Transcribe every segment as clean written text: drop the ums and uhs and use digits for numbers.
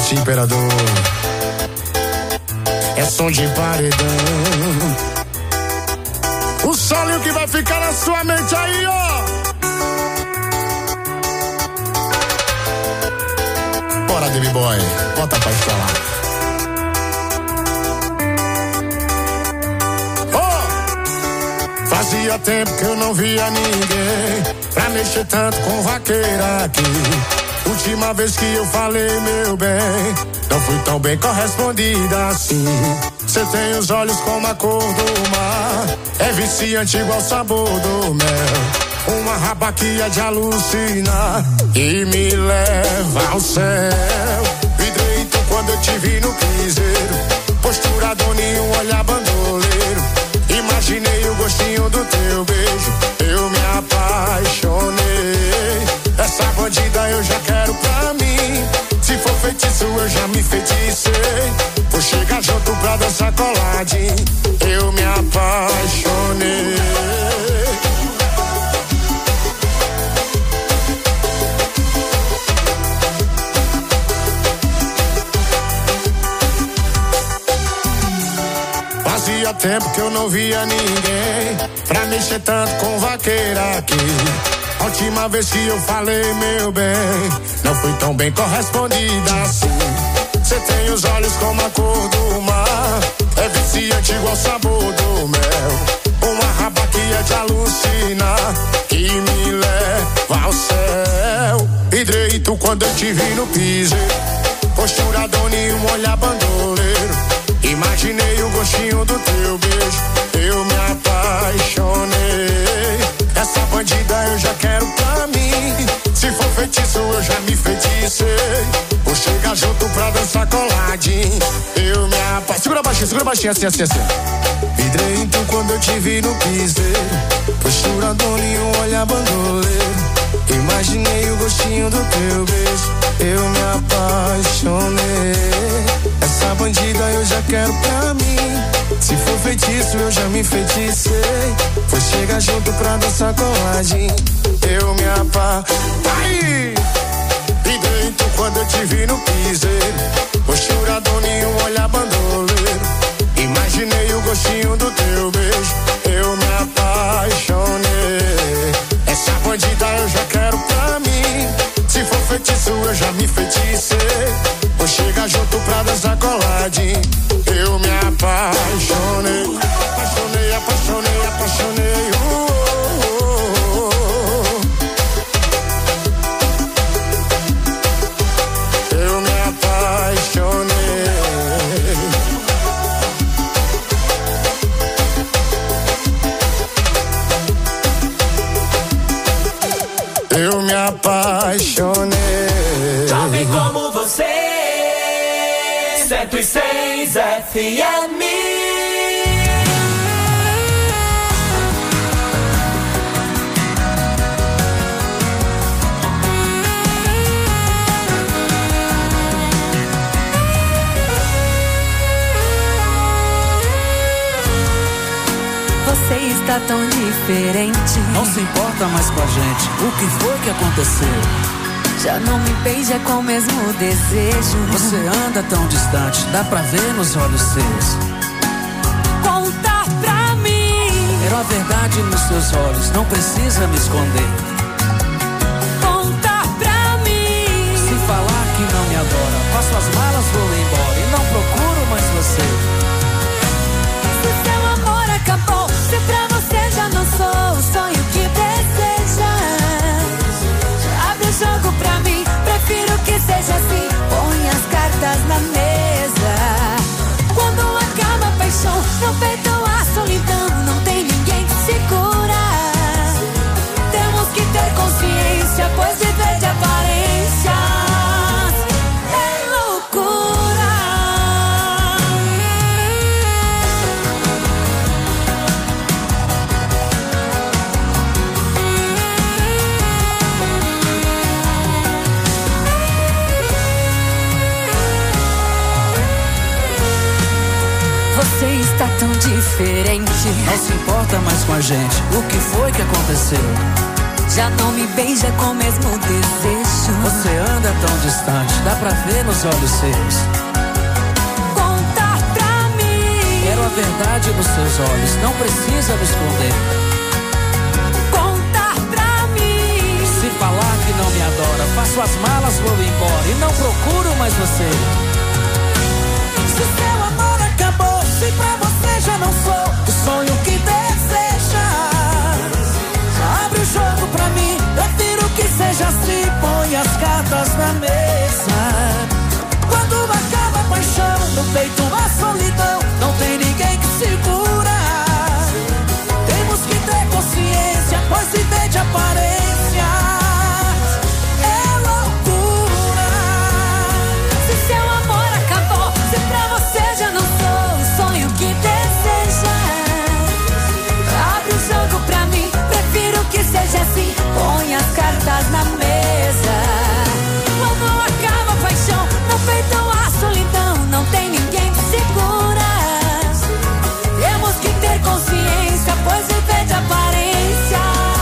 Márcio Imperador. É som de paredão. O solinho que vai ficar na sua mente aí, ó. Bora, David Boy, bota pra instalar. Oh! Fazia tempo que eu não via ninguém pra mexer tanto com vaqueira aqui. Última vez que eu falei, meu bem, não fui tão bem correspondida assim. Cê tem os olhos como a cor do mar, é viciante igual o sabor do mel. Uma raba que é de alucinar e me leva ao céu. Vidreito quando eu te vi no piseiro, postura doninho, um olhar bandoleiro. Imaginei o gostinho do teu beijo, eu me apaixonei. Essa bandida eu já quero pra mim. Se for feitiço eu já me feticei. Vou chegar junto pra dançar coladinho. Eu me apaixonei. Fazia tempo que eu não via ninguém pra mexer tanto com vaqueira aqui. A última vez que eu falei, meu bem, não fui tão bem correspondida assim. Cê tem os olhos como a cor do mar, é viciante igual o sabor do mel. Uma raba que é de alucinar, que me leva ao céu. Vidreito quando eu te vi no piseiro, postura doninho, um olhar bandoleiro. Imaginei o gostinho do teu beijo, eu me apaixonei. Essa bandida eu já quero pra mim. Se for feitiço eu já me feticei. Vou chegar junto pra dançar coladinho. Eu me apaixonei. Segura baixinho, assim, assim, assim. Vidreito quando eu te vi no piseiro, postura doninho, um olhar bandoleiro. Imaginei o gostinho do teu beijo, eu me apaixonei. Essa bandida eu já quero pra mim. Se for feitiço eu já me feticei. Vou chegar junto pra dançar coladinho. Eu me apaixonei. Vidreito quando eu te vi no piseiro, postura doninho, um olhar bandoleiro. Imaginei o gostinho do teu beijo, eu me apaixonei. Essa bandida eu já quero pra mim. Se for feitiço eu já me feticei. Vou chegar junto pra dançar coladinho. Eu me apaixonei. Apaixonei, apaixonei, apaixonei. Eu me apaixonei. Eu me apaixonei. Jovem como você, 106 FM. Você está tão diferente. Não se importa mais com a gente. O que foi que aconteceu? Já não me beija com o mesmo desejo. Você anda tão distante, dá pra ver nos olhos seus. Conta pra mim. Quero a verdade nos seus olhos, não precisa me esconder. Conta pra mim. Se falar que não me adora, faço as malas, vou embora e não procuro mais você. Se seu amor acabou, se pra você já não sou o sonho que deseja, abre o jogo pra mim, prefiro que seja assim. Põe as cartas na mesa. Quando acaba a paixão, no peito a solidão, não tem ninguém que segura. Temos que ter consciência, pois viver de aparência é loucura. Você está tão diferente. Não se importa mais com a gente. O que foi que aconteceu? Já não me beija com o mesmo desejo. Você anda tão distante, dá pra ver nos olhos seus. Conta pra mim. Quero a verdade nos seus olhos, não precisa me esconder. Conta pra mim. Se falar que não me adora, faço as malas, vou embora e não procuro mais você. Se seu amor acabou, se pra você já não sou o sonho que deseja, abre o jogo pra mim, prefiro que seja assim, põe as cartas na mesa. Quando acaba a paixão, no peito a solidão, não tem ninguém que segura. Temos que ter consciência, pois viver de aparência é loucura. Se seu amor acabou, se pra você já não sou o sonho que deseja, abre o jogo pra mim, prefiro que seja assim, põe as cartas na mesa. Quando acaba a paixão, no peito a solidão, não tem ninguém que segura. Temos que ter consciência, pois viver de aparências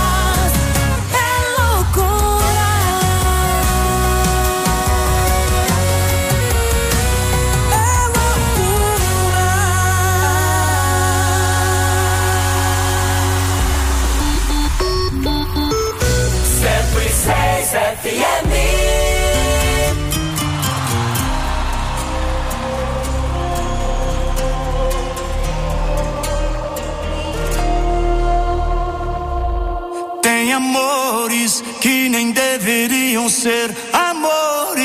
é loucura. É loucura. 106 FM. Tem amores que nem deveriam ser amores.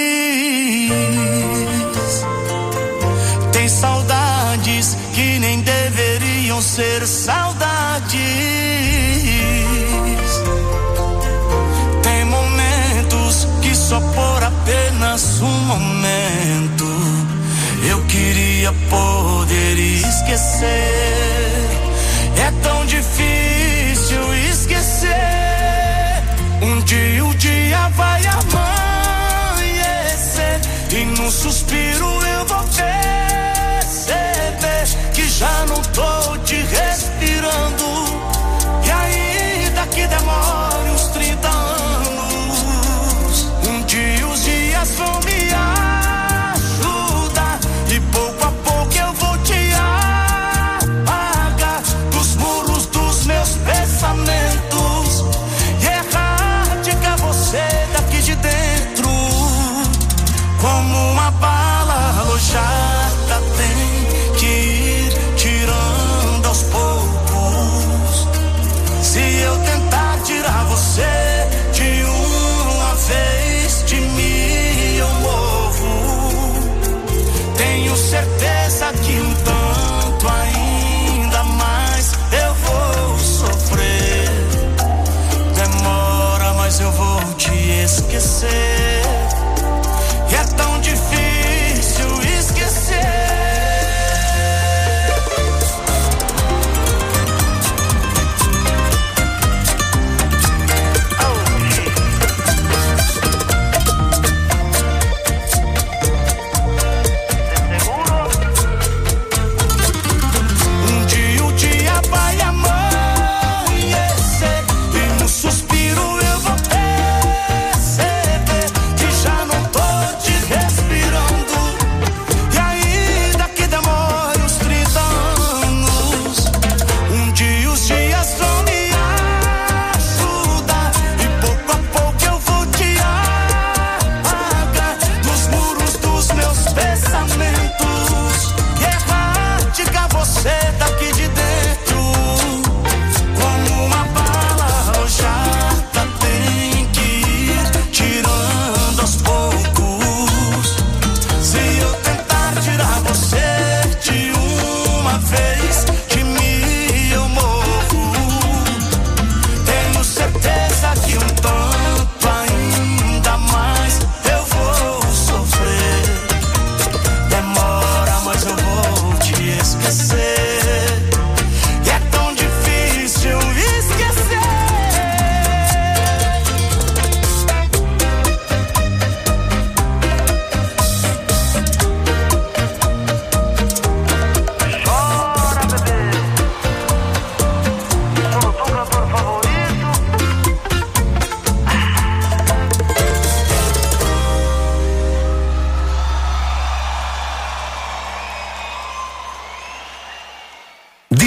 Tem saudades que nem deveriam ser saudades. Tem momentos que só por apenas um momento eu queria poder esquecer. É tão difícil esquecer. O dia vai amanhecer e num suspiro eu vou perceber que já não tô te respirando. E ainda que demore uns 30 anos, os dias vão me ajudar e pouco a pouco eu vou te apagar dos muros dos meus pensamentos e erradicar você daqui de dentro como uma paz.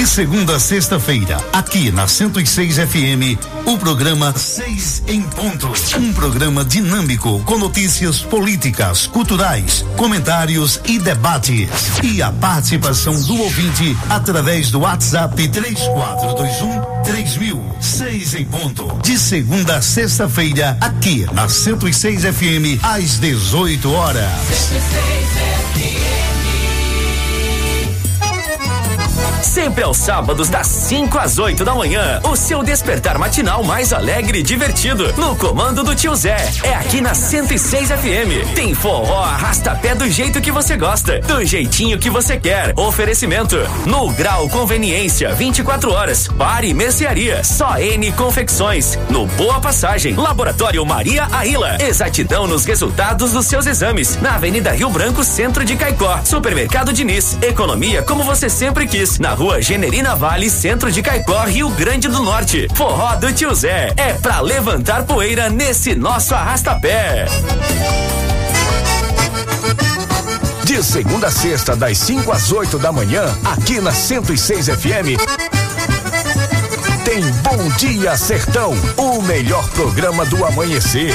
segunda a sexta-feira, aqui na 106 FM, o programa 6 em Ponto. Um programa dinâmico com notícias políticas, culturais, comentários e debates. E a participação do ouvinte através do WhatsApp 3421-3000. 6 em Ponto. De segunda a sexta-feira, aqui na 106 FM, às 18 horas. 106 FM. Sempre aos sábados, das 5 às 8 da manhã. O seu despertar matinal mais alegre e divertido. No comando do tio Zé. É aqui na 106 FM. Tem forró, arrasta-pé do jeito que você gosta. Do jeitinho que você quer. Oferecimento. No Grau Conveniência, 24 horas. Bar e mercearia. Só N Confecções. No Boa Passagem. Laboratório Maria Aila. Exatidão nos resultados dos seus exames. Na Avenida Rio Branco, Centro de Caicó. Supermercado Diniz. Economia como você sempre quis. Na Rua Generina Vale, Centro de Caicó, Rio Grande do Norte. Forró do tio Zé. É pra levantar poeira nesse nosso arrasta-pé. De segunda a sexta, das 5 às 8 da manhã, aqui na 106 FM. Tem Bom Dia Sertão, o melhor programa do amanhecer.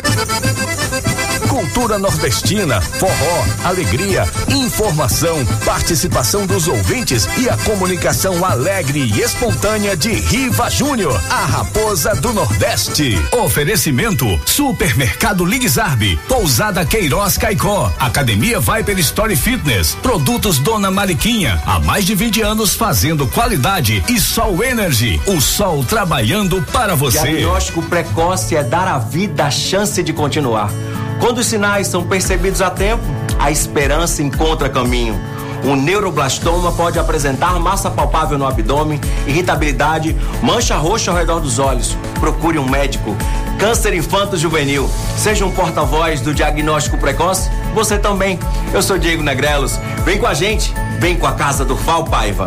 Cultura nordestina, forró, alegria, informação, participação dos ouvintes e a comunicação alegre e espontânea de Riva Júnior, a raposa do Nordeste. Oferecimento: Supermercado Ligzarbe, Pousada Queiroz Caicó, Academia Viper Story Fitness, Produtos Dona Mariquinha, há mais de 20 anos fazendo qualidade, e Sol Energy, o sol trabalhando para você. Diagnóstico precoce é dar à vida a chance de continuar. Quando os sinais são percebidos a tempo, a esperança encontra caminho. Um neuroblastoma pode apresentar massa palpável no abdômen, irritabilidade, mancha roxa ao redor dos olhos. Procure um médico. Câncer infanto-juvenil. Seja um porta-voz do diagnóstico precoce, você também. Eu sou Diego Negrelos. Vem com a gente, vem com a Casa do Fal Paiva.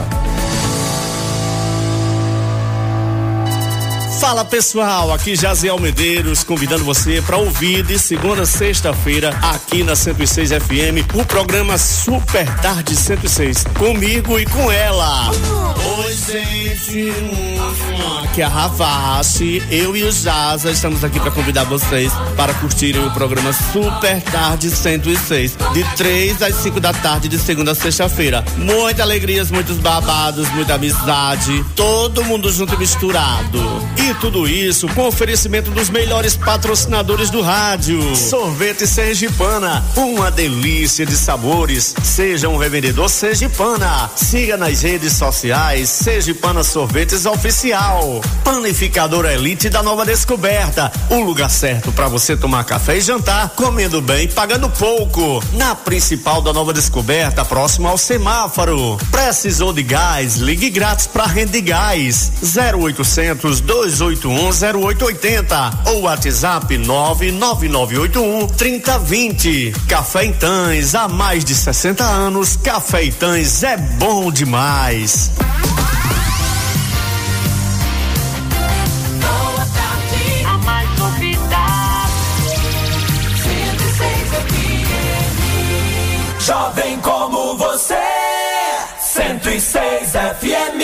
Fala pessoal, aqui Jaziel Medeiros convidando você para ouvir de segunda a sexta-feira aqui na 106 FM o programa Super Tarde 106, comigo e com ela. Oi gente, aqui é a Ravache, eu e o Jaza estamos aqui para convidar vocês para curtirem o programa Super Tarde 106, de 3 às 5 da tarde de segunda a sexta-feira. Muitas alegrias, muitos babados, muita amizade, todo mundo junto e misturado. E tudo isso com oferecimento dos melhores patrocinadores do rádio. Sorvete Sergipana, uma delícia de sabores. Seja um revendedor Sergipana. Siga nas redes sociais Sergipana Sorvetes Oficial. Panificadora Elite da Nova Descoberta, o lugar certo para você tomar café e jantar, comendo bem e pagando pouco. Na principal da Nova Descoberta, próximo ao semáforo. Precisou de gás? Ligue grátis para Rede Gás. 0800 281-0880 ou WhatsApp 99981-3020. Café em Tães, há mais de 60 anos, Café em Tães é bom demais. Boa tarde, a mais novidade. 106 FM. Jovem como você, 106 FM.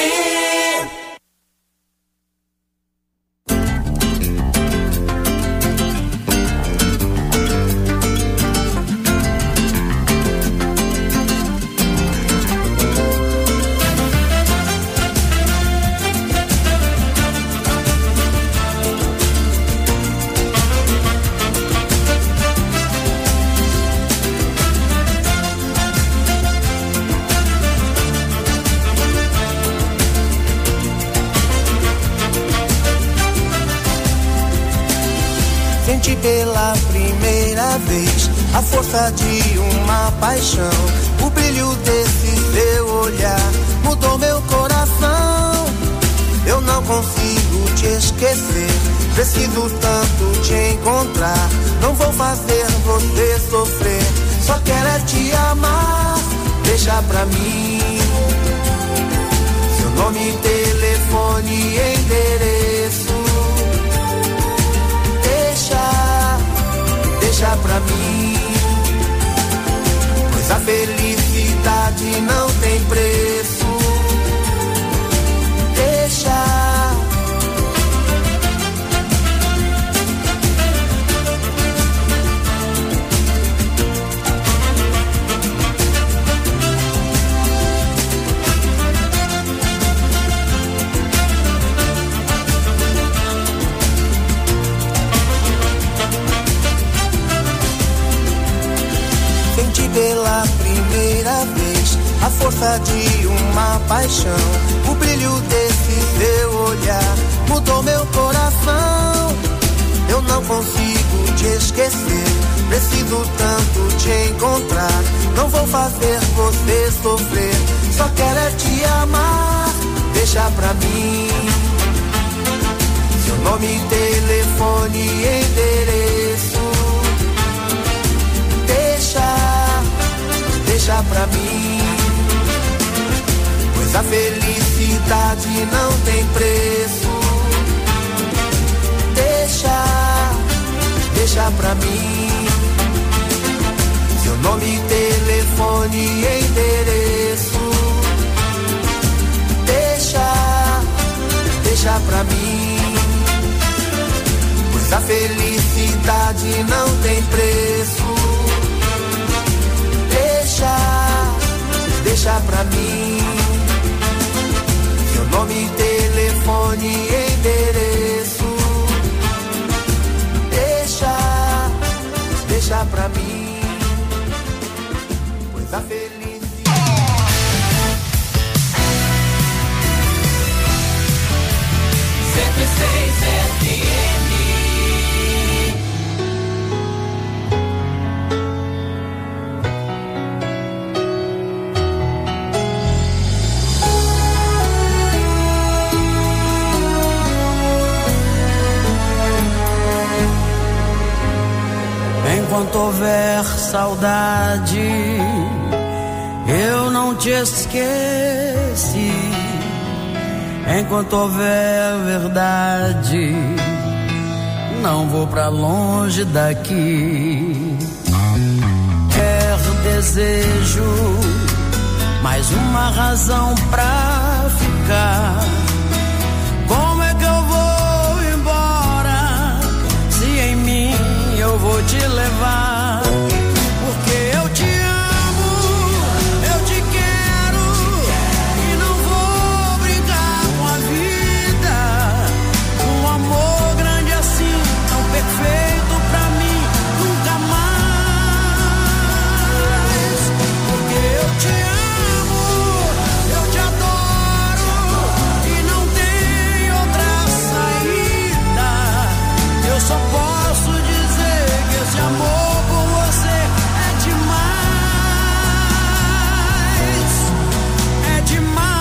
Senti pela primeira vez a força de uma paixão. O brilho desse seu olhar mudou meu coração. Eu não consigo te esquecer, preciso tanto te encontrar. Não vou fazer você sofrer, só quero é te amar. Deixa pra mim seu nome, telefone e endereço. Deixa pra mim, pois a felicidade não tem preço. força de uma paixão. O brilho desse seu olhar mudou meu coração. Eu não consigo te esquecer, preciso tanto te encontrar. Não vou fazer você sofrer, só quero é te amar. Deixa pra mim seu nome, telefone e endereço. Deixa pra mim, pois a felicidade não tem preço. Deixa pra mim seu nome, telefone e endereço. Deixa pra mim, pois a felicidade não tem preço. Deixa pra mim seu nome, telefone e endereço. Deixa pra mim, pois a felicidade. 106 FM. Enquanto houver saudade, eu não te esqueci. Enquanto houver verdade, não vou pra longe daqui. Quero desejo, mais uma razão pra ficar. Como é que eu vou embora, se em mim eu vou te levar? Porque eu te amo, eu te quero, e não vou brincar com a vida. Um amor grande assim, tão perfeito pra mim, nunca mais. Porque eu te amo, eu te adoro, e não tem outra saída. Eu só posso dizer que esse amor por você é demais, é demais.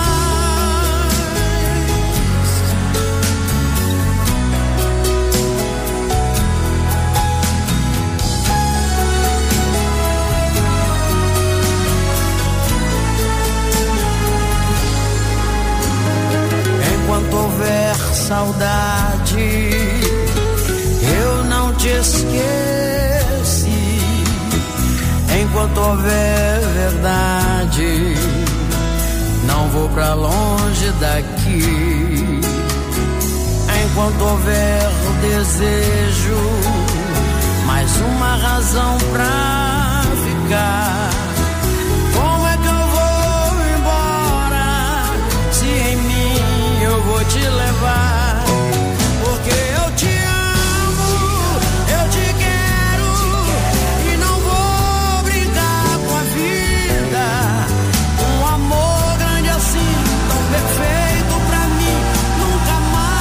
Enquanto houver saudade, eu não te esqueci. Enquanto houver verdade, não vou pra longe daqui. Enquanto houver desejo, mais uma razão pra ficar. Como é que eu vou embora, se em mim eu vou te levar? Porque eu te amo, eu te quero, e não vou brincar com a vida. Um amor grande assim, tão perfeito pra mim, nunca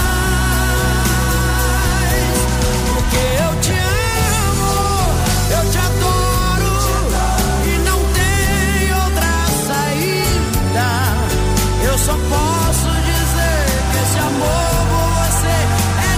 mais. Porque eu te amo, eu te adoro, e não tem outra saída. Eu só posso dizer que esse amor por você é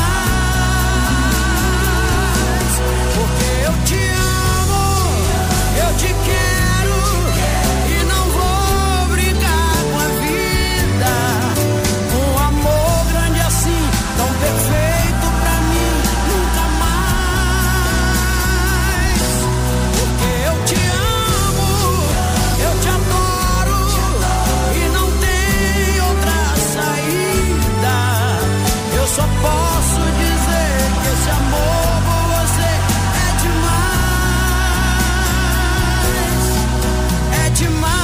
demais. Porque eu te amo, eu te quero, e não vou brincar com a vida. Um amor grande assim, tão perfeito pra mim, nunca mais. Porque eu te amo, eu te adoro, e não tem outra saída. Eu só posso dizer que esse amor por você é demais, é demais.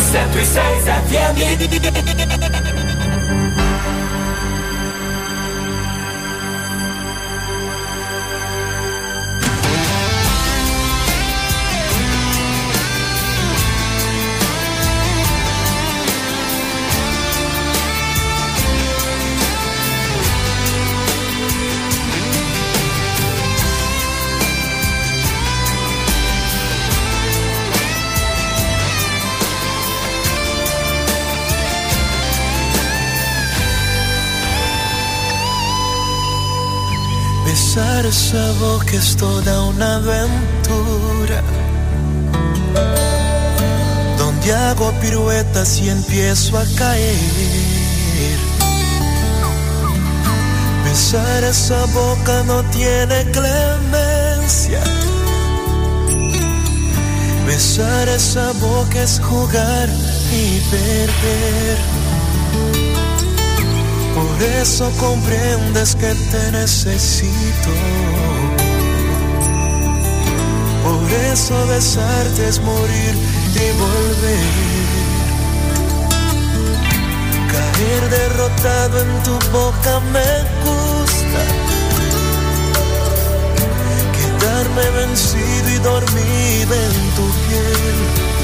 106 FM. Besar esa boca es toda una aventura, donde hago piruetas y empiezo a caer. Besar esa boca no tiene clemencia. Besar esa boca es jugar y perder. Por eso comprendes que te necesito. Por eso besarte es morir y volver. Caer derrotado en tu boca me gusta. Quedarme vencido y dormido en tu piel.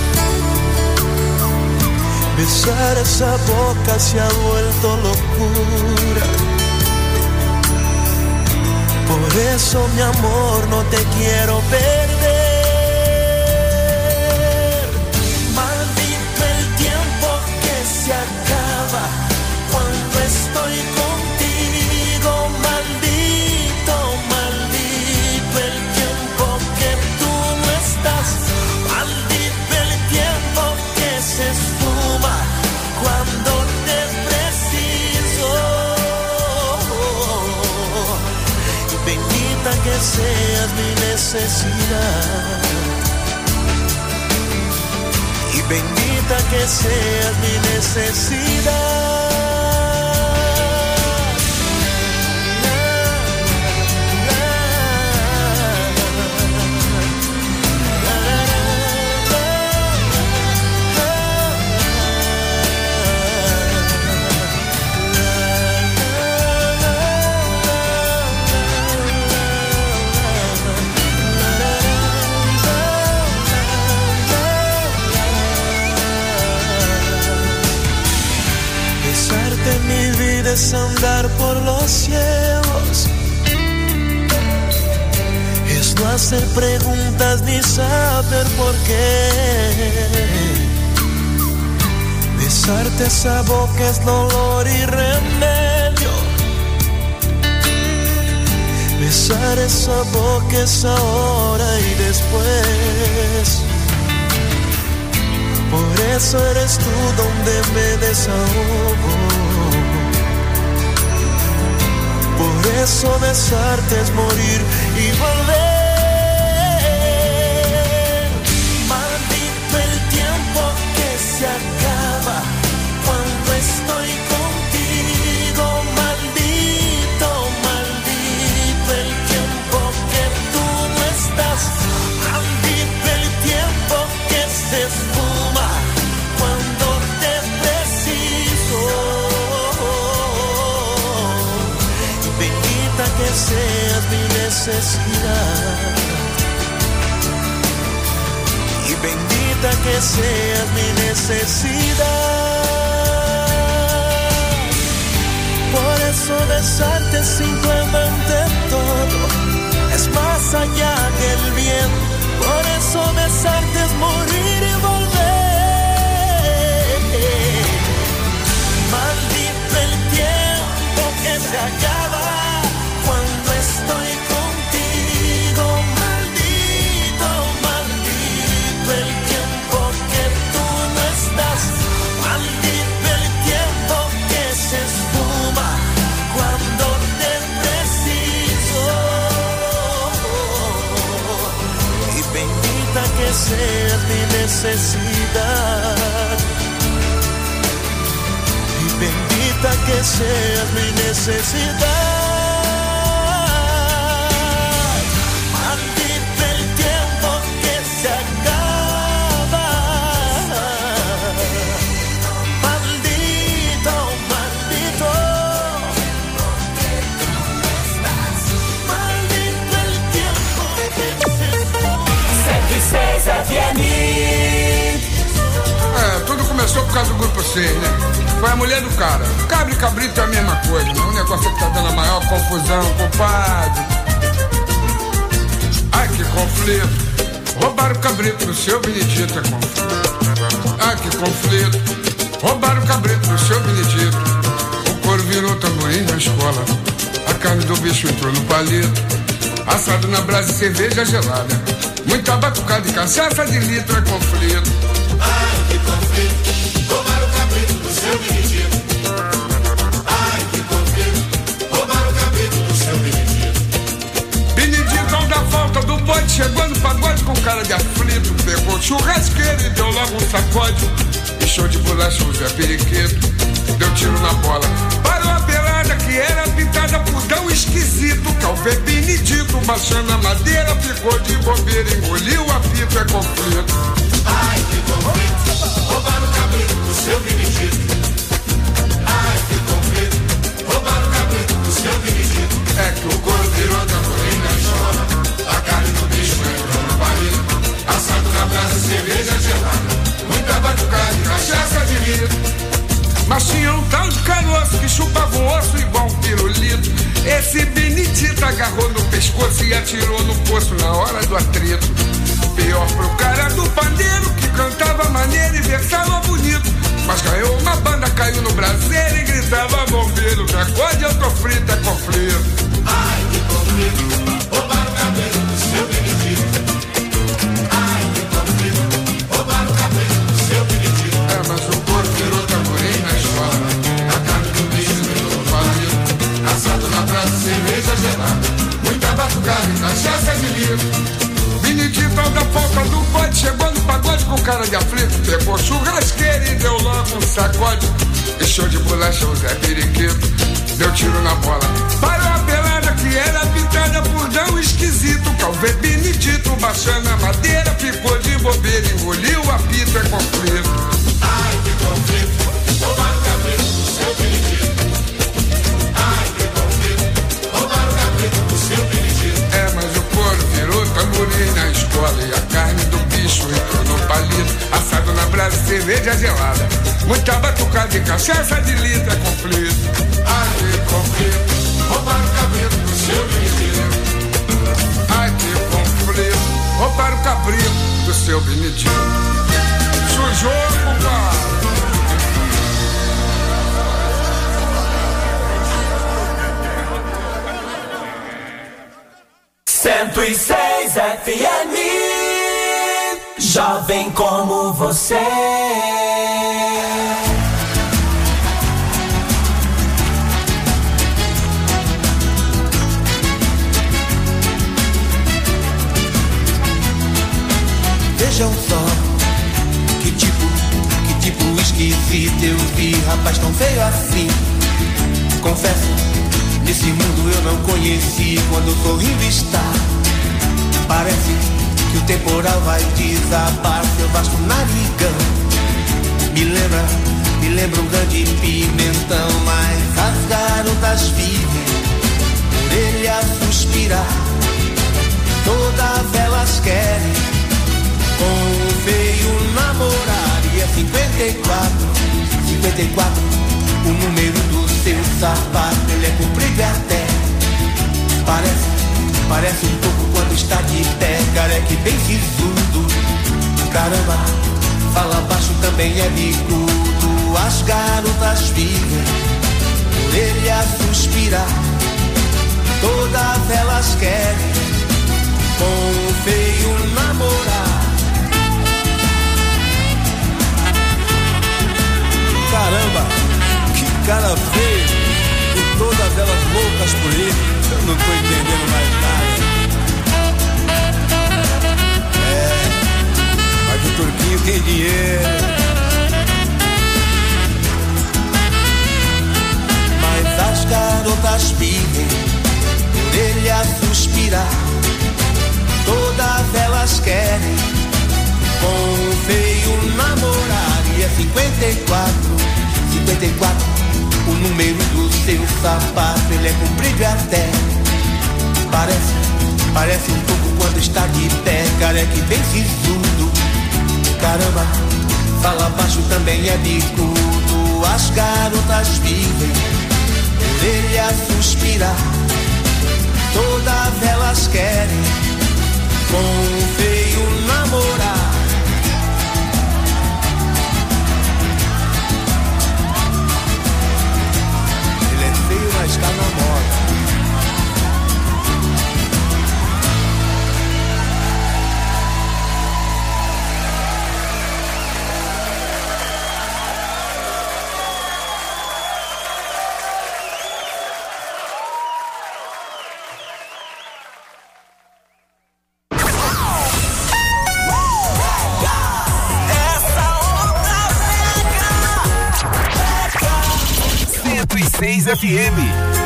Besar esa boca se ha vuelto locura. Por eso, mi amor, no te quiero perder. Maldito el tiempo que se acaba cuando estoy contigo. Maldito, maldito el tiempo que tú no estás. Maldito el tiempo que se esfuma cuando te preciso. Y bendita que seas mi necesidad. Y bendita que seas mi necesidad. Mi vida es andar por los cielos, es no hacer preguntas ni saber por qué. Besarte esa boca es dolor y remedio. Besar esa boca es ahora y después. Por eso eres tú donde me desahogo. Por eso besarte es morir y volver. Maldito el tiempo que se acaba cuando estoy contigo. Maldito, maldito el tiempo que tú no estás. Maldito el tiempo que se esfuma cuando te preciso. Bendita que seas mi necesidad. Y bendita que seas mi necesidad. Por eso besarte es simplemente todo. Es más allá que el bien. Por eso besarte es morir y volver. Maldito el tiempo que se acaba cuando estoy contigo. Maldito, maldito el tiempo que tú no estás. Maldito el tiempo que se esfuma cuando te preciso. Y bendita que seas mi necesidad. Y bendita que seas mi necesidad. Maldito el tiempo que se acaba. começou por causa do grupo 6, né? Foi a mulher do cara. Cabra e cabrito é a mesma coisa, né? O negócio que tá dando a maior confusão, compadre. Ai, que conflito. Roubaram o cabrito do seu Benedito, é conflito. Ai, que conflito. Roubaram o cabrito do seu Benedito. O couro virou tamborim na escola. A carne do bicho entrou no palito. Assado na brasa e cerveja gelada. Muita batucada e cachaça de litro, é conflito. Ai, que conflito. Roubaram o cabrito do seu Benedito. Ai, que conflito. Roubaram o cabrito do seu Benedito. Benedito, ao da volta do bote, chegou no pagode com cara de aflito. Pegou churrasqueiro e deu logo um sacode. E show de bolacha o Zé Periquito. Deu tiro na bola. Parou a pelada que era pintada por tão esquisito. Que ao ver Benedito baixando a madeira, ficou de bobeira, engoliu o apito, é conflito. Ai, que conflito. Roubaram o cabrito do seu Benedito. Ai, que conflito. Roubaram o cabrito do seu Benedito. É que o couro virou tamborim na escola. A carne do bicho entrou no palito. Assado na brasa, cerveja gelada. Muita batucada e cachaça de litro. Mas tinha um tal de caroço que chupava o osso igual um pirulito. Esse Benedito agarrou no pescoço e atirou no poço na hora do atrito. Pior pro cara do pandeiro que cantava maneiro e versava bonito. Mas ganhou uma banda, caiu no braseiro e gritava bombeiro. Que acorde eu tô frito, é conflito. Ai, que conflito. Roubaram o cabelo do seu Benedito. Ai, que conflito. Roubaram o cabelo do seu Benedito. É, mas o couro virou tamborim na escola. A carne do bicho virou no palito. Assado na brasa, cerveja gelada. Muita batucada e cachaça de litro. Benedito, ao da falta do bote, chegou no pagode com cara de aflito. Pegou churrasqueiro e deu logo um sacode. E show de bolacha o Zé Periquito. Deu tiro na bola. Parou a pelada que era pintada por tão esquisito. Que ao ver Benedito baixando a madeira, ficou de bobeira, engoliu o apito, é conflito. Ai, que conflito. Roubaram o cabrito do seu Benedito. Ai, que conflito. Roubaram o cabrito do seu Benedito. É, mas o couro virou tamborim na escola. E a carne do bicho entrou no palito. Assado na brasa, cerveja gelada. Muita batucada e cachaça de litro, é conflito. Ai, que conflito. Roubaram o cabrito do seu Benedito. Ai, que conflito. Roubaram o cabrito do seu Benedito. Sujou, compadre. 106 FM, jovem como você. Vejam só, que tipo esquisito eu vi, rapaz tão feio assim. Confesso, nesse mundo eu não conheci, quando sorrindo está. Parece que o temporal vai desabar, seu vasto narigão. Me lembra um grande pimentão, mas as garotas vivem por ele a suspirar. Todas elas querem com o feio namorar. E é 54, o número do seu sapato. Ele é comprido e até parece um pouco quando está de pé. Careca e bem sisudo. Caramba, fala baixo, também é bicudo. As garotas vivem por ele a suspirar. Todas elas querem com o feio namorar. Caramba, que cara feio. E todas elas loucas por ele. Eu não tô entendendo mais nada. Mas o Turquinho tem dinheiro. Mas as garotas vivem por ele a suspirar. Todas elas querem com o feio namorar. E é 54, o número do seu sapato. Ele é comprido e até parece um pouco quando está de pé. Careca e bem sisudo. Caramba, Fala baixo também é bicudo, as garotas vivem por ele a suspirar. Todas elas querem com o feio namorar. Ele é feio, mas tá na moda. FM.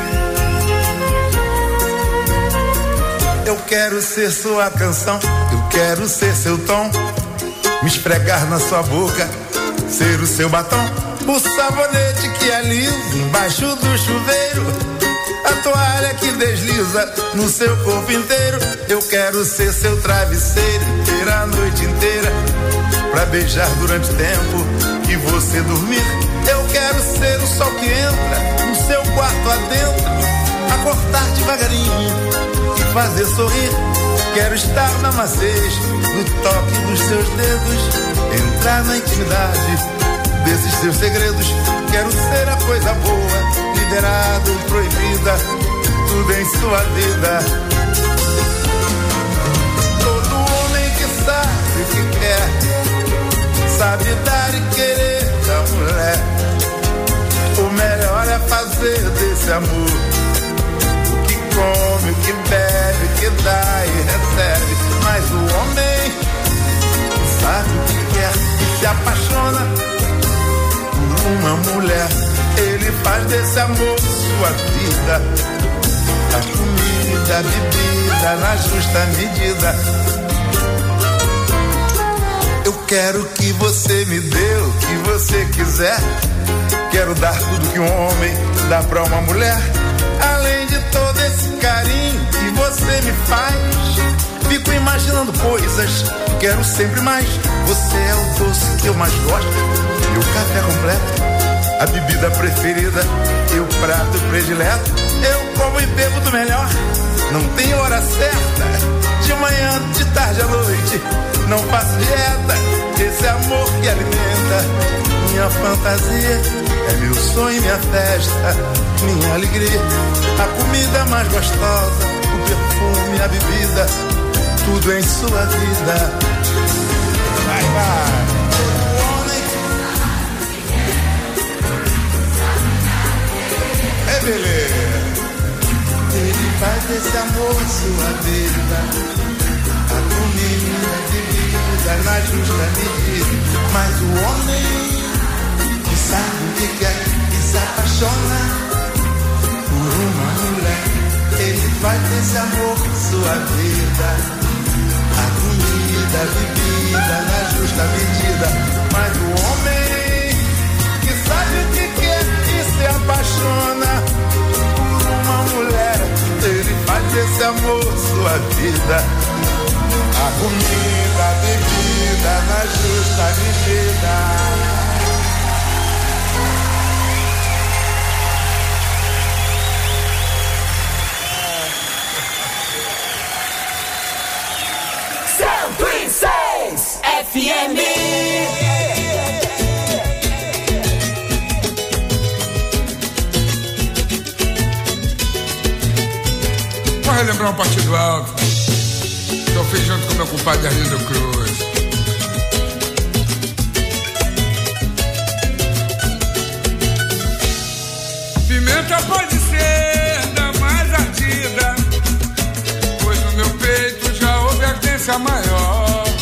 Eu quero ser sua canção, eu quero ser seu tom, me esfregar na sua boca, ser o seu batom, o sabonete que alisa embaixo do chuveiro, a toalha que desliza no seu corpo inteiro. Eu quero ser seu travesseiro, ter a noite inteira, pra beijar durante o tempo que você dormir. Eu quero ser o sol que entra no seu quarto adentro, acordar devagarinho e fazer sorrir. Quero estar na maciez do toque dos seus dedos, entrar na intimidade desses seus segredos. Quero ser a coisa boa, liberada ou proibida, tudo em sua vida. Todo homem que sabe o que quer, sabe dar e querer da mulher. O melhor é fazer desse amor o que come, o que bebe, o que dá e recebe. Mas o homem que sabe o que quer e se apaixona por uma mulher, ele faz desse amor sua vida, a comida, a bebida na justa medida. Eu quero que você me dê o que você quiser. Quero dar tudo que um homem dá pra uma mulher, além de todo esse carinho que você me faz. Fico imaginando coisas, quero sempre mais. Você é o doce que eu mais gosto, meu café completo, a bebida preferida e o prato predileto. Eu como e bebo do melhor, não tem hora certa, de manhã, de tarde à noite, não faço dieta. Esse amor que alimenta minha fantasia, é meu sonho, minha festa, minha alegria. A comida mais gostosa, o perfume, a bebida, tudo em sua vida. Vai, vai. O homem é beleza. Ele faz desse amor sua vida, a comida, a bebida na justa medida. Mas o homem sabe o que quer e se apaixona por uma mulher, ele faz desse amor sua vida, a comida, a bebida na justa medida. Mas o homem que sabe o que quer e se apaixona por uma mulher, ele faz desse amor sua vida, a comida, a bebida na justa medida. FM. Vou relembrar um partido alto que eu fiz junto com meu compadre Arlindo Cruz. Pimenta pode ser da mais ardida, pois no meu peito já houve ardência maior.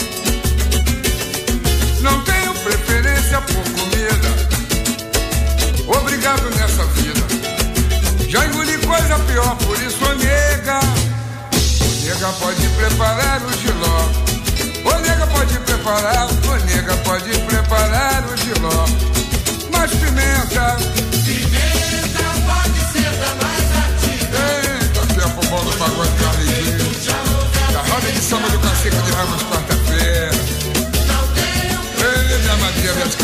Não tenho preferência por comida, obrigado nessa vida. Já engoli coisa pior, por isso, ô nega, pode preparar o giló. Ô nega, pode preparar, ô nega, pode preparar o giló. Mas pimenta pode ser da mais ardida. Eita, tempo bom do pagode do Arlindo, da roda de samba do Cacique de Ramos, quarta-feira. Minha madrinha Bete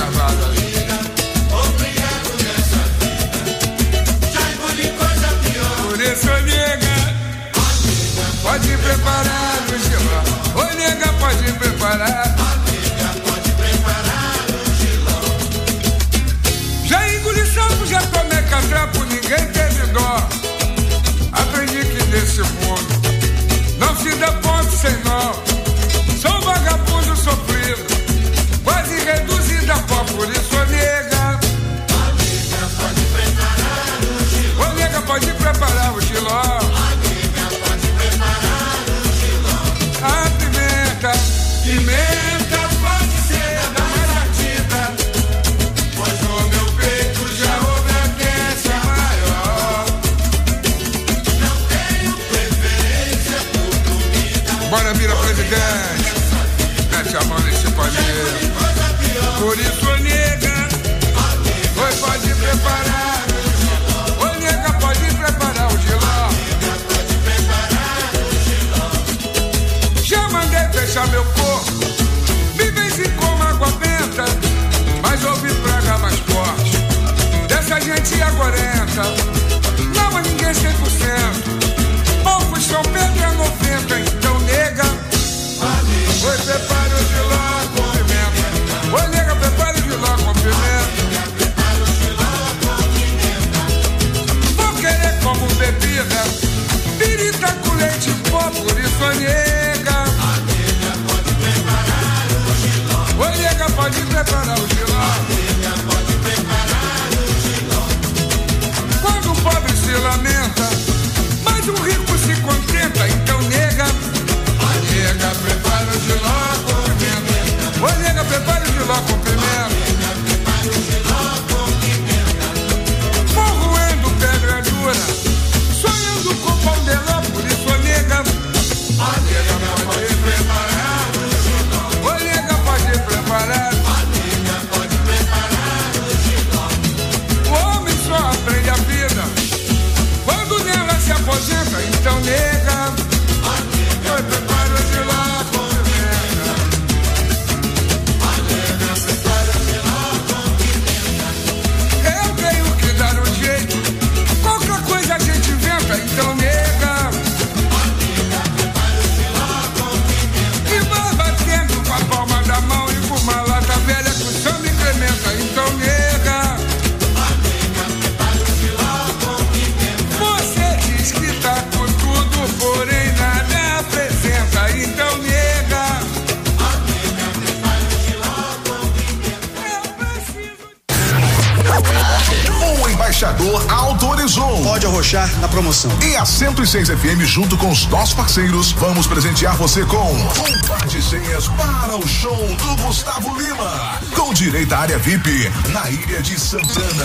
embaixador autorizou. Pode arrochar na promoção. E a 106 FM, junto com os nossos parceiros, vamos presentear você com um par de senhas para o show do Gustavo Lima, com direito à área VIP, na Ilha de Santana.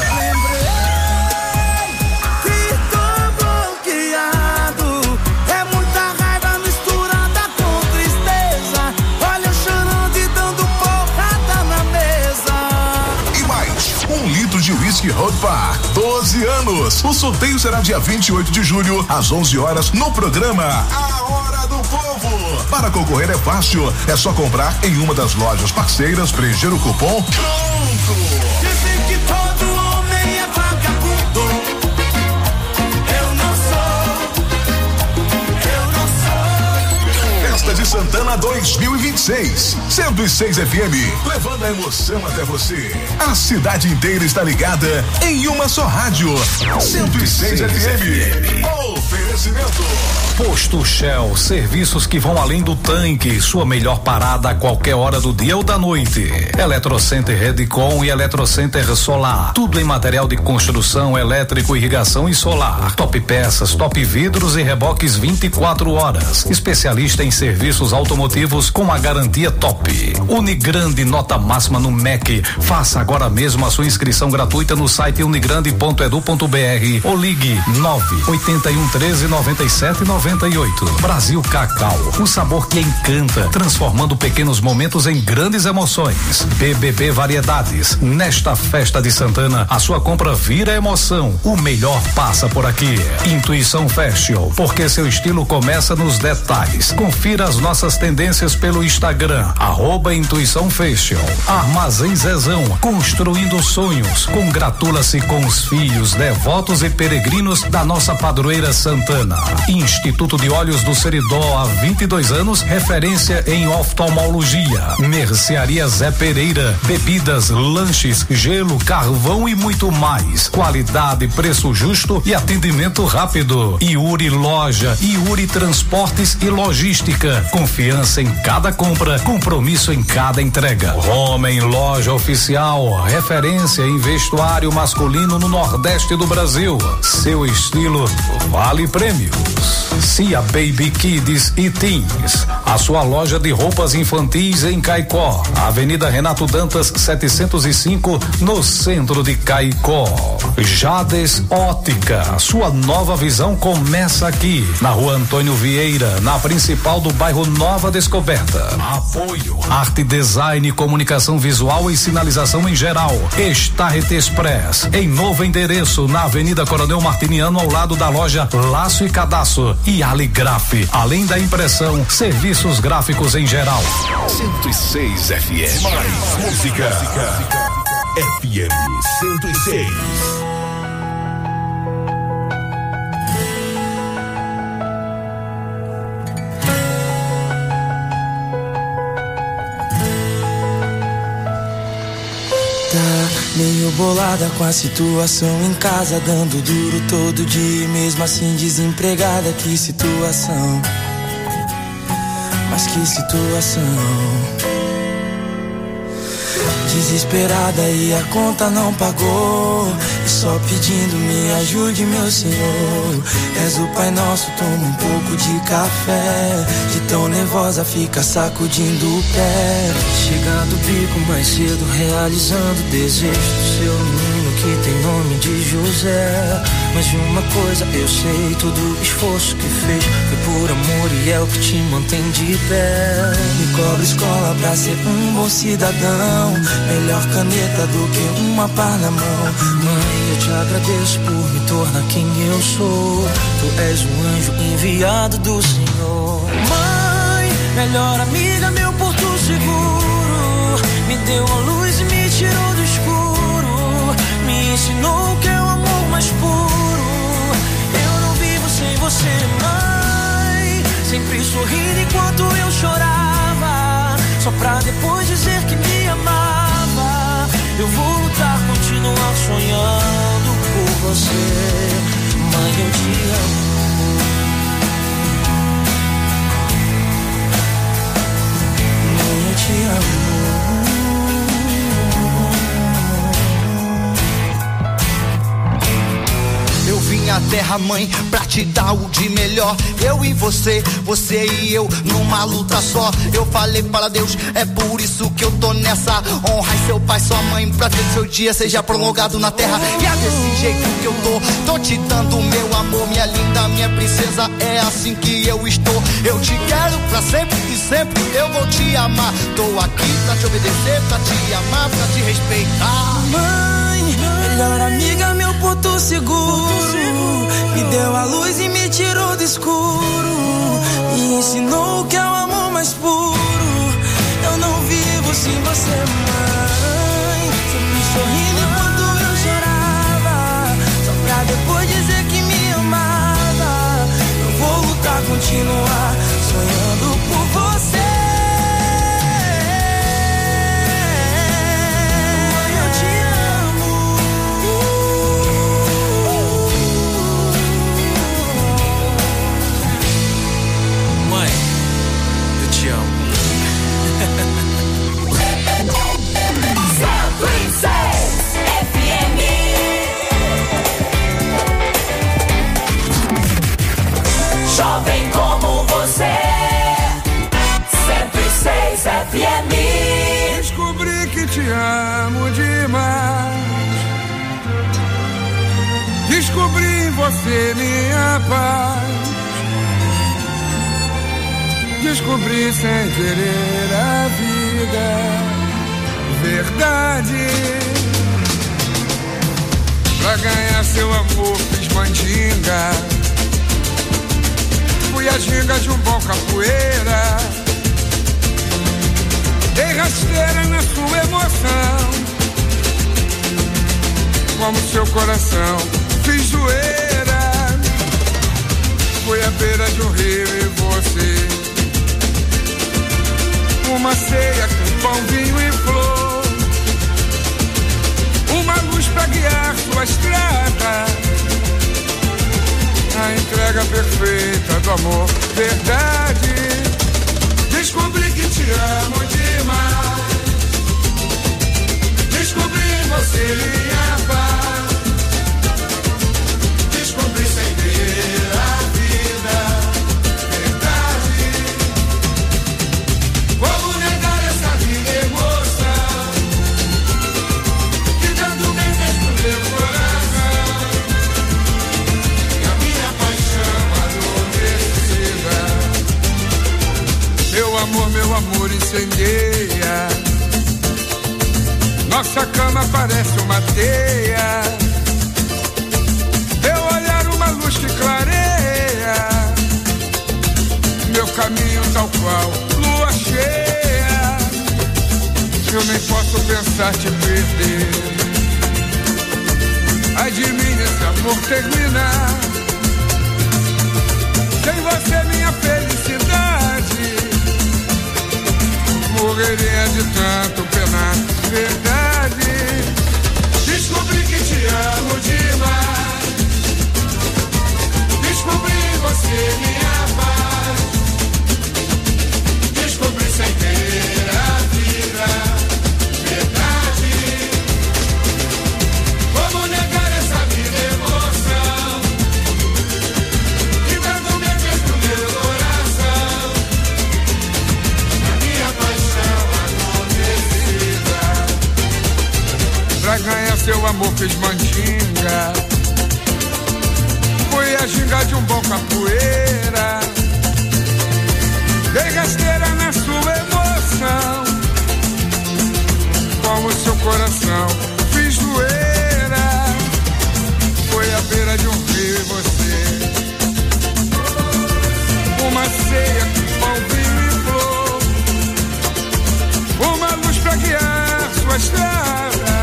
De Whisky Road Bar, 12 anos. O sorteio será dia 28 de julho, às 11 horas, no programa A Hora do Povo. Para concorrer é fácil, é só comprar em uma das lojas parceiras, preencher o cupom. Pronto! Dizem que todo homem é vagabundo. Eu não sou. Festa de Santana 2026, 106 FM, levando a emoção até você. A cidade inteira está ligada em uma só rádio, 106 FM. Oferecimento Posto Shell, serviços que vão além do tanque, sua melhor parada a qualquer hora do dia ou da noite. Eletrocenter Redcon e Eletrocenter Solar, tudo em material de construção, elétrico, irrigação e solar. Top peças, top vidros e reboques 24 horas. Especialista em serviços automotivos com a garantia top. Unigrande, nota máxima no MEC. Faça agora mesmo a sua inscrição gratuita no site unigrande.edu.br ou ligue 981139798. Brasil Cacau, o sabor que encanta, transformando pequenos momentos em grandes emoções. BBB Variedades, nesta festa de Santana, a sua compra vira emoção. O melhor passa por aqui. Intuição Fashion, porque seu estilo começa nos detalhes. Confira as nossas tendências pelo Instagram, @Intuição Fashion. Armazém Zezão, construindo sonhos. Congratula-se com os filhos, devotos e peregrinos da nossa padroeira Santana. Instituto de Olhos do Seridó, há 22 anos, referência em oftalmologia. Mercearia Zé Pereira, bebidas, lanches, gelo, carvão e muito mais. Qualidade, preço justo e atendimento rápido. Yuri Loja, Yuri Transportes e Logística. Confiança em cada compra, compromisso em cada entrega. Homem Loja Oficial, referência em vestuário masculino no Nordeste do Brasil. Seu estilo vale prêmios. Cia Baby Kids e Teens, a sua loja de roupas infantis em Caicó, Avenida Renato Dantas 705, no centro de Caicó. Jades Ótica, sua nova visão começa aqui, na Rua Antônio Vieira, na principal do bairro Nova Descoberta. Apoio Arte Design, Comunicação Visual e Sinalização em geral. Starret Express, em novo endereço, na Avenida Coronel Martiniano, ao lado da loja Laço e Cadastro. E Aligraf, além da impressão, serviços gráficos em geral. 106 FM. Mais música. FM 106. Meio bolada com a situação em casa, dando duro todo dia e mesmo assim desempregada. Que situação, mas que situação. Desesperada e a conta não pagou, e só pedindo me ajude, meu Senhor. És o Pai Nosso, toma um pouco de café. De tão nervosa fica sacudindo o pé. Chegando o bico mais cedo, realizando o desejo do seu menino que tem nome de José. Mas de uma coisa eu sei, todo o esforço que fez foi por amor e é o que te mantém de pé. Me cobra escola pra ser um bom cidadão, melhor caneta do que uma pá na mão. Mãe, eu te agradeço por me tornar quem eu sou. Tu és um anjo enviado do Senhor. Mãe, melhor amiga, meu porto seguro, me deu a luz e me tirou do escuro. Me ensinou o que é o amor mais puro. Eu não vivo sem você, mãe. Sempre sorrindo enquanto eu chorava, só pra depois dizer que me amava. Eu vou lutar, continuar sonhando por você. Mãe, eu te amo. Mãe, eu te amo. terra mãe pra te dar o de melhor. Eu e você, você e eu numa luta só. Eu falei para Deus, é por isso que eu tô nessa. Honrar seu pai, sua mãe, pra que seu dia seja prolongado na terra. E é desse jeito que eu tô te dando meu amor, minha linda, minha princesa, é assim que eu estou. Eu te quero pra sempre e sempre eu vou te amar. Tô aqui pra te obedecer, pra te amar, pra te respeitar. Mãe, melhor amiga, meu porto seguro, me deu a luz e me tirou do escuro, me ensinou que é o amor mais puro. Eu não vivo sem você, mãe, sempre sorrindo enquanto eu chorava, só pra depois dizer que me amava. Eu vou lutar, continuar sonhando por você. Jovem como você, 106 FM. Descobri que te amo demais. Descobri em você minha paz. Descobri sem querer a vida, verdade. Pra ganhar seu amor fiz mandinga. Fui a ginga de um bom capoeira. Dei rasteira na sua emoção. Como seu coração fiz zoeira. Fui à beira de um rio e você. Uma ceia com pão, vinho e flor. Uma luz pra guiar sua estrada. A entrega perfeita do amor, verdade. Descobri que te amo demais. Descobri em você minha paz. Descobri sem ver a vida, verdade. Como negar essa vida e emoção que tanto bem fez pro meu coração. E a minha paixão meu amor incendeia. Nossa cama parece uma teia. Teu olhar uma luz que clareia. Meu caminho tal qual lua cheia. Eu nem posso pensar te perder. Ai de mim esse amor terminar. Sem você minha felicidade. Morreria de tanto penar, verdade. Descobri que te amo demais. Descobri em você minha paz. Descobri sem ter a vida, verdade. Como negar essa vida emoção que tanto me fez pro meu coração. A minha paixão acontecida. Pra ganhar seu amor fiz mandinga. Foi a ginga de um bom capoeira. Dei rasteira na sua emoção. Como seu coração fiz zoeira. Foi à beira de um rio e você. Uma ceia com pão, vinho e flor. Uma luz pra guiar sua estrada.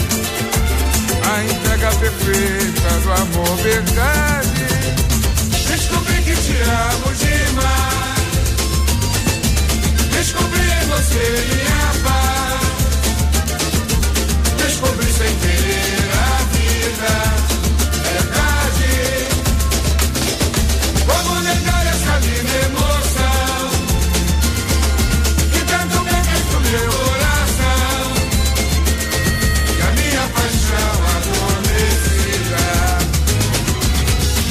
A entrega perfeita do amor, verdade. Descobri que te amo demais. Descobri em você minha paz. Descobri sem querer a vida, verdade. Como negar essa linda emoção que tanto me fez pro meu coração. E a minha paixão adormecida.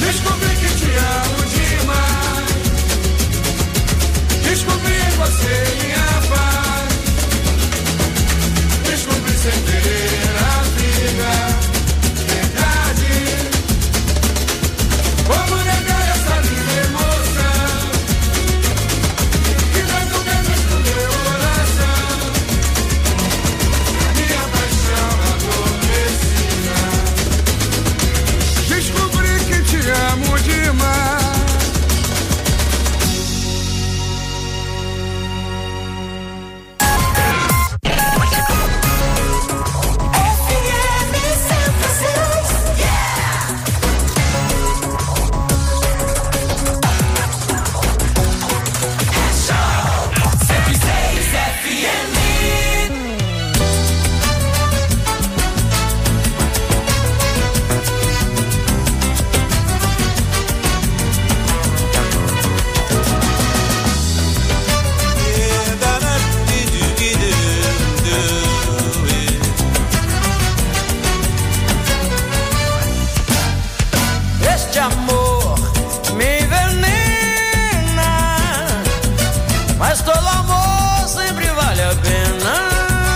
este amor me envenena, mas todo amor sempre vale a pena.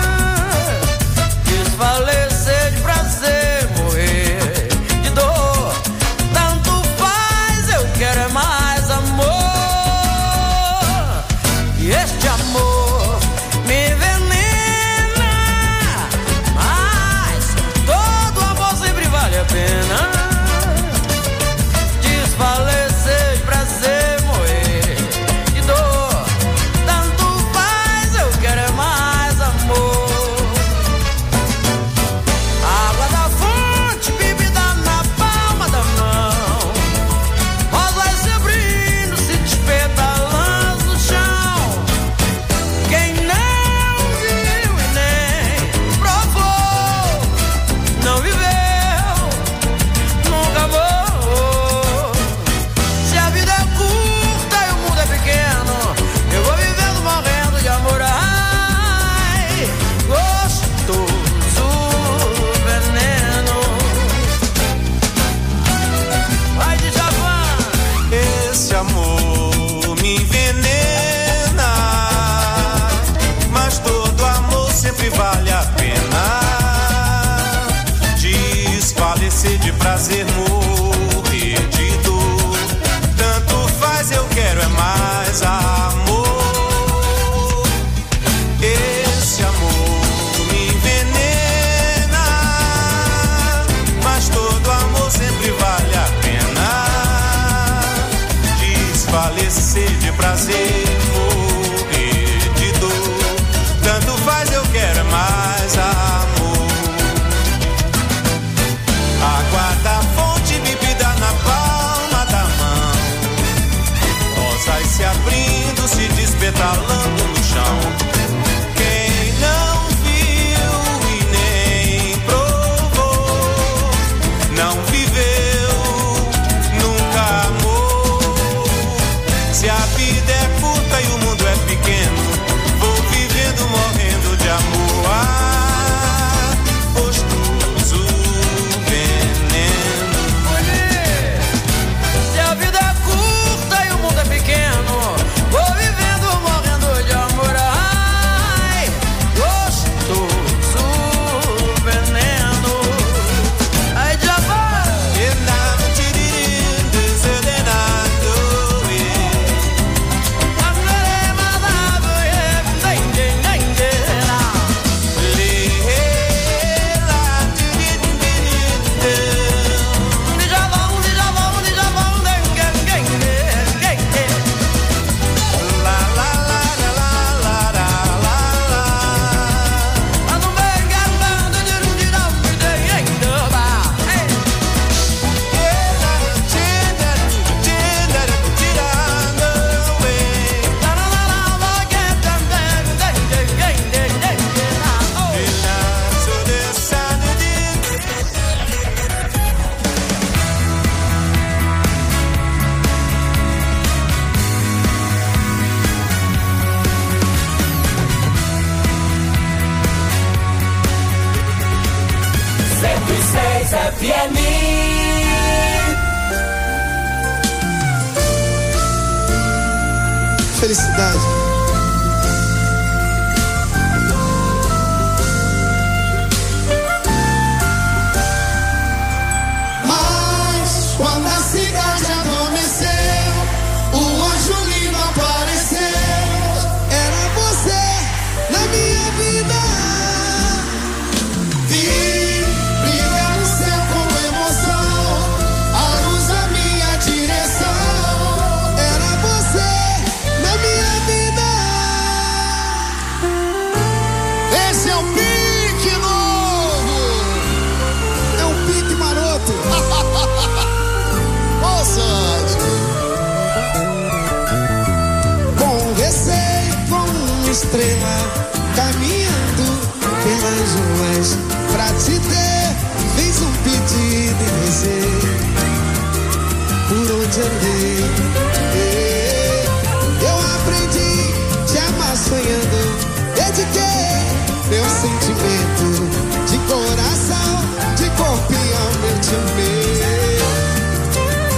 Desfalecer de prazer, morrer de dor, tanto faz, eu quero é mais amor. E este amor me envenena, mas todo amor sempre vale a pena. Desfalecer de prazer, morrer de dor, tanto faz, eu quero é mais amor. Água da fonte, bebida na palma da mão, rosa se abrindo, se despetalando no chão. Quem não viu e nem provou, não viveu, nunca amou. Se a vida é curta e o mundo é pequeno, eu vou vivendo morrendo de amor. Ai, gostoso veneno. Vai de Javan. Esse amor me envenena, mas todo amor sempre vale a pena. Desfalecer de prazer, morrer de dor, tanto faz, eu quero é mais amor. Esse amor me envenena, mas todo amor sempre vale a pena. Desfalecer de prazer, morrer de dor, tanto faz, eu quero é mais amor. Água da fonte, bebida na palma da mão, rosas se abrindo, se despetalando no chão. Quem não viu e nem provou, não viveu, nunca amou. Se a vida é curta e o mundo é pequeno, vou vivendo morrendo de amor. Ah, gostoso veneno. Se a vida é curta e o mundo é pequeno, vou vivendo morrendo de amor. Ai, gostoso veneno. Ai, já vai. FM. Felicidade. Mas quando a cidade adormeceu, o anjo lindo apareceu. Era você na minha vida. Vi brilhar no céu com emoção, a luz da minha direção. Era você na minha vida. Esse é o pique novo. É um pique maroto. Com receio, com uma estrela caminhando pelas ruas pra te ter, fiz um pedido e rezei por onde andei. Eu aprendi te amar sonhando, dediquei meu sentimento de coração, de corpo e alma eu te amei.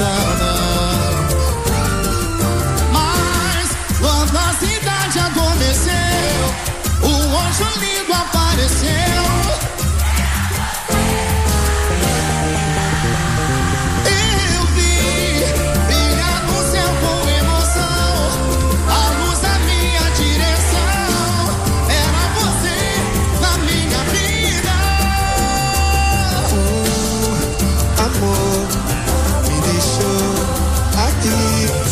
saudade. Mas quando a cidade adormeceu, o anjo lindo apareceu. Eu vi brilhar no céu com emoção, a luz da minha direção. Era você na minha vida. Amor me deixou aqui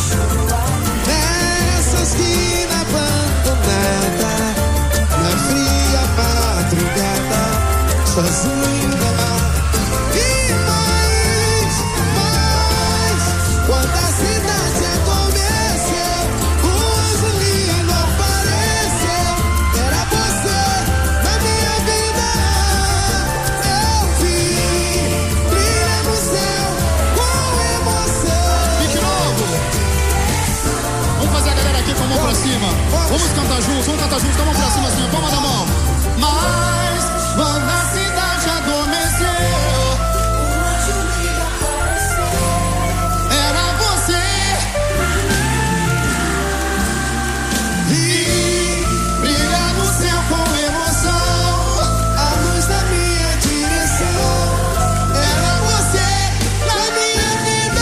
nessa esquina abandonada, na fria madrugada, sozinho na mar. E mais, quando a cidade adormeceu, o anjo lindo apareceu. Era você na minha vida. Eu vi brilhar no céu com emoção. Pique novo. Vamos fazer a galera aqui com a mão pra cima. Vamos cantar juntos, com a mão pra cima assim, palma da mão. Mas quando a cidade adormeceu, era você. Vi brilhar no céu com emoção, a luz da minha direção. Era você na minha vida.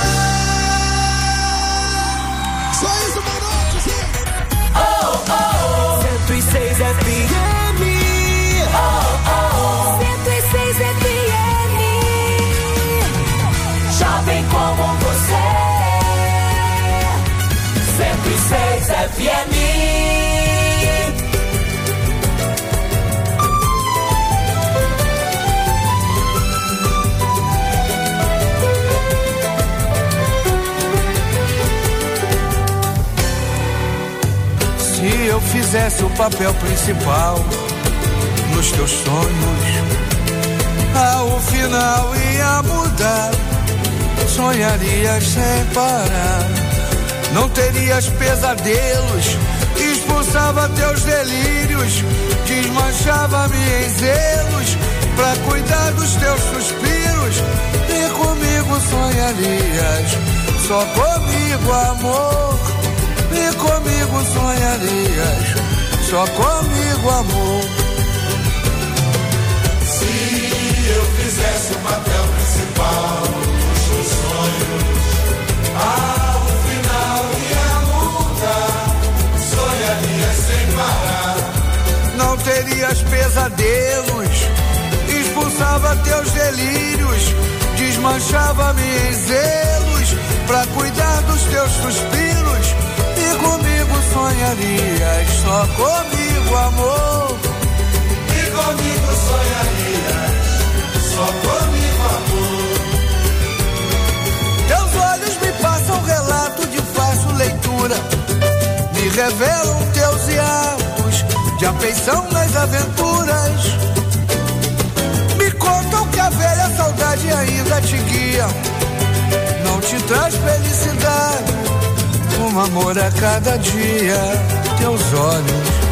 Só isso, boa noite, sim. 106 FM. 106 FM. Jovem como você. 106 FM. Se eu fizesse o papel principal nos teus sonhos, ao final ia mudar. Sonharias sem parar, não terias pesadelos, expulsava teus delírios, desmanchava-me em zelos pra cuidar dos teus suspiros. E comigo sonharias, só comigo, amor. E comigo sonharias, só comigo, amor. Se eu fizesse o papel principal dos seus sonhos, ao final ia mudar. Sonharias sem parar, não terias pesadelos, expulsava teus delírios, desmanchava-me em zelos pra cuidar dos teus suspiros. E comigo sonharias, só comigo, amor. e comigo sonharias, só comigo, amor. Teus olhos me passam relato de fácil leitura, me revelam teus hiatos de afeição nas aventuras. Me contam que a velha saudade ainda te guia, não te traz felicidade, um amor a cada dia. Teus olhos